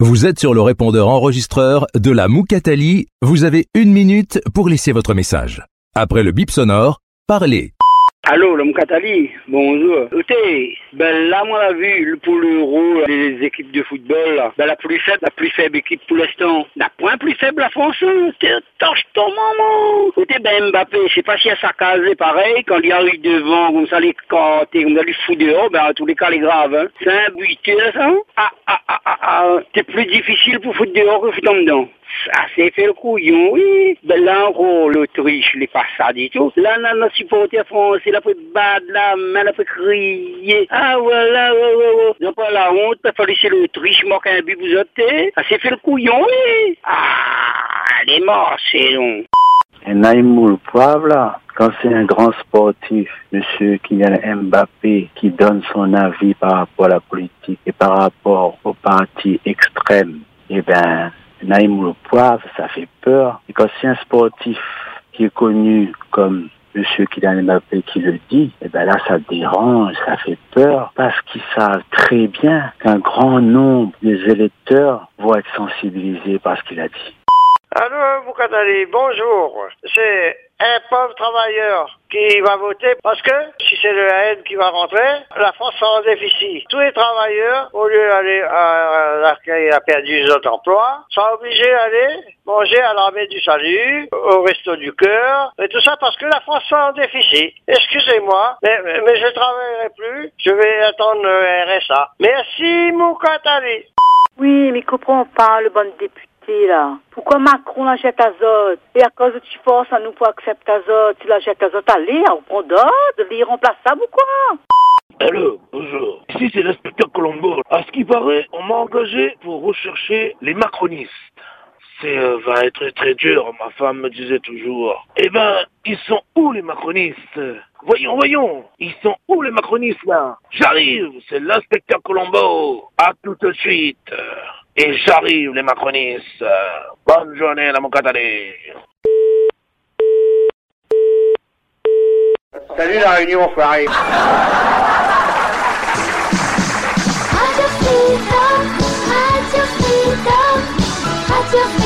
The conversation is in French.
Vous êtes sur le répondeur enregistreur de la Moukatali. Vous avez 1 minute pour laisser votre message. Après le bip sonore, parlez. Allô, le Moukatali, bonjour. Écoutez, là, moi, la vue pour l'Euro, les équipes de football, là, la plus faible équipe pour l'instant. La point plus faible, la France, torche ton maman. Écoutez, Mbappé, je sais pas si à sa case, pareil, quand il arrive devant, comme ça, les cartes, comme ça, les fous dehors, en tous les cas, les graves, hein. C'est un buteur, ça. C'est plus difficile pour foutre dehors que foutre en dedans. Ah, c'est fait le couillon, oui. Là, encore, l'Autriche, les pas ça du tout. Là, notre supporter français, il a fait battre la main, il a fait crier. Ah, voilà, ouais. Donc, pas la honte, il faut laisser l'Autriche marquer un but, vous autres. Ah, c'est fait le couillon, oui. Ah, elle est morte, c'est long. Et Naïmoul Poivre, là, quand c'est un grand sportif, monsieur Kylian Mbappé, qui donne son avis par rapport à la politique et par rapport aux partis extrêmes, Naïmoul Poivre, ça fait peur. Et quand c'est un sportif qui est connu comme monsieur Kylian Mbappé qui le dit, là, ça dérange, ça fait peur, parce qu'ils savent très bien qu'un grand nombre des électeurs vont être sensibilisés par ce qu'il a dit. Allô, Moukatali, bonjour. C'est un pauvre travailleur qui va voter parce que si c'est le AN qui va rentrer, la France sera en déficit. Tous les travailleurs, au lieu d'aller à l'accueil, il a perdu les autres emplois, sont obligés d'aller manger à l'armée du salut, au resto du cœur, et tout ça parce que la France sera en déficit. Excusez-moi, mais je ne travaillerai plus, je vais attendre le RSA. Merci, Moukatali. Oui, mais comprends pas, le bon député. Là. Pourquoi Macron la jette azote? Et à cause de tu forces à nous pour accepter azote, tu la jettes azote à lire, on prend d'autres, lire remplaçable ou quoi? Allô, bonjour. Ici c'est l'inspecteur Colombo. À ce qui paraît, on m'a engagé pour rechercher les macronistes. Va être très dur, ma femme me disait toujours. Ils sont où les macronistes? Voyons, ils sont où les macronistes là? J'arrive, c'est l'inspecteur Colombo. À tout de suite. Et j'arrive les macronistes. Bonne journée la Moukatali. Salut la Réunion, enfoiré. Radio Freedom, Radio Freedom, Radio Freedom.